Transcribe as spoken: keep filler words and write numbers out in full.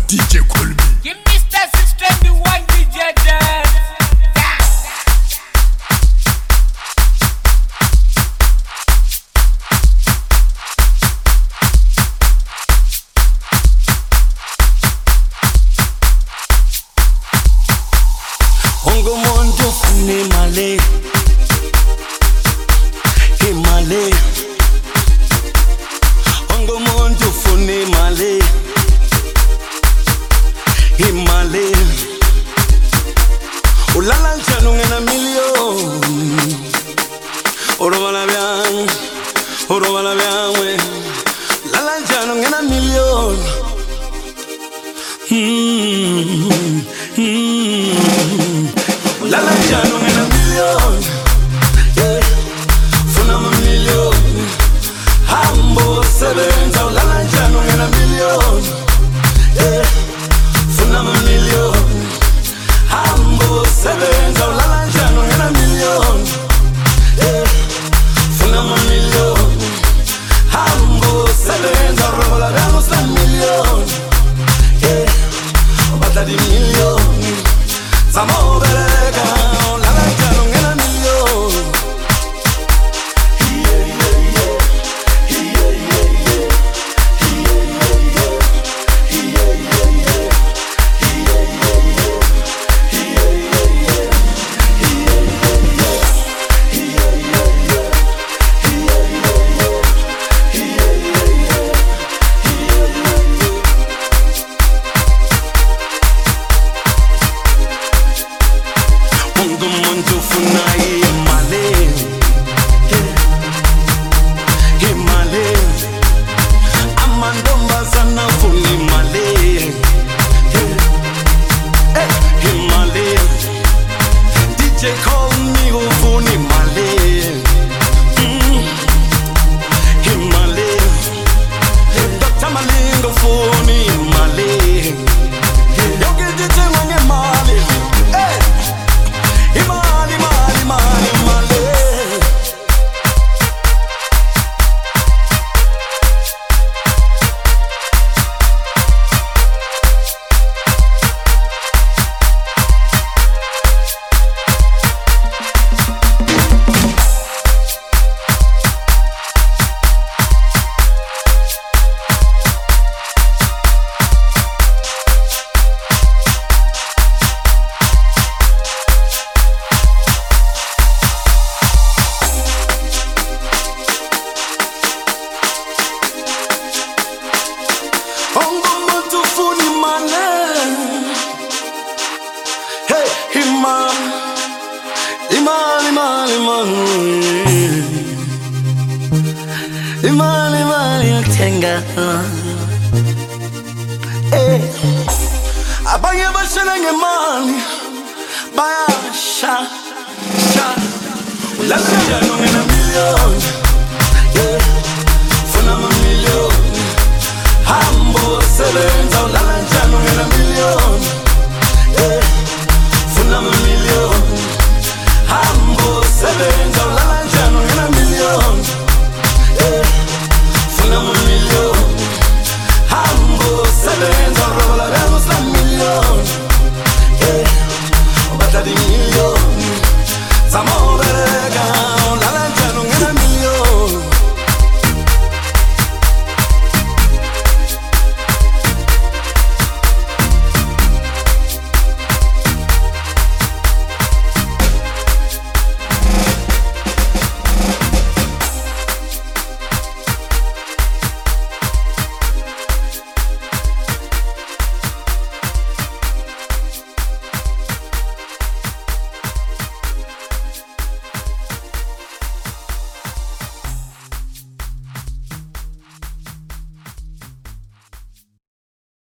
D J Colby. Give Mister six twenty-one D J dance. Ongo mondo fune male, he male. Ongo mondo fune male, he male. Ulala njano ngena million. Oro bala biang, oro bala biang we. Lala njano ngena million. Hmm, hmm. Lala njano ngena million, yeah. Funa ma million, hambo sebenza. Lala njano ngena million, yeah. Funa ma million, hambo sebenza. Lala njano ngena million, yeah. Funa ma million, hambo sebenza. Rola damos la million, yeah. Bata di million, samo bere. Imani mani utenga, eh. Abanye bashenenge mani, baya sha sha. Lala njano ngena million, yeah. Funa ma million, hambo sebenza. Lala njano ngena million, yeah. Funa ma million, hambo sebenza. Lala njano ngena million, yeah. Funa ma million, hambo sebenza. Rola damos la million, yeah. Bata di million, samo.